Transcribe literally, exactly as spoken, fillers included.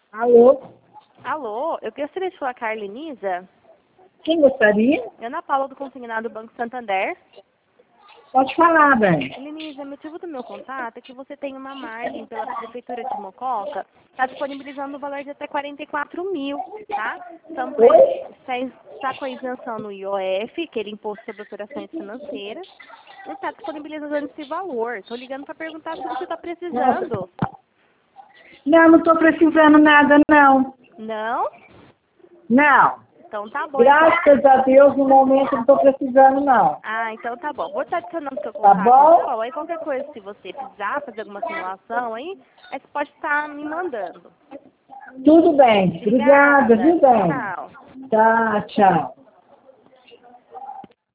Alô? Alô, eu gostaria de falar com a Arlenisa. Quem gostaria? Ana Paula do Consignado Banco Santander. Pode falar, bem. Arlenisa, o motivo do meu contato é que você tem uma margem pela Prefeitura de Mococa, está disponibilizando o valor de até quarenta e quatro mil, tá? Então, está, está com a isenção no I O F, aquele Imposto sobre Operações Financeiras, e está disponibilizando esse valor. Estou ligando para perguntar se você está precisando. Não, não estou precisando nada, não. Não? Não. Então tá bom. Graças a Deus, no momento, não estou precisando, não. Ah, então tá bom. Vou estar adicionando seu Tá contato. bom? Então, aí qualquer coisa, se você precisar fazer alguma simulação aí, aí você pode estar me mandando. Tudo bem. Obrigada, viu, bem? Tchau. Tá, tchau.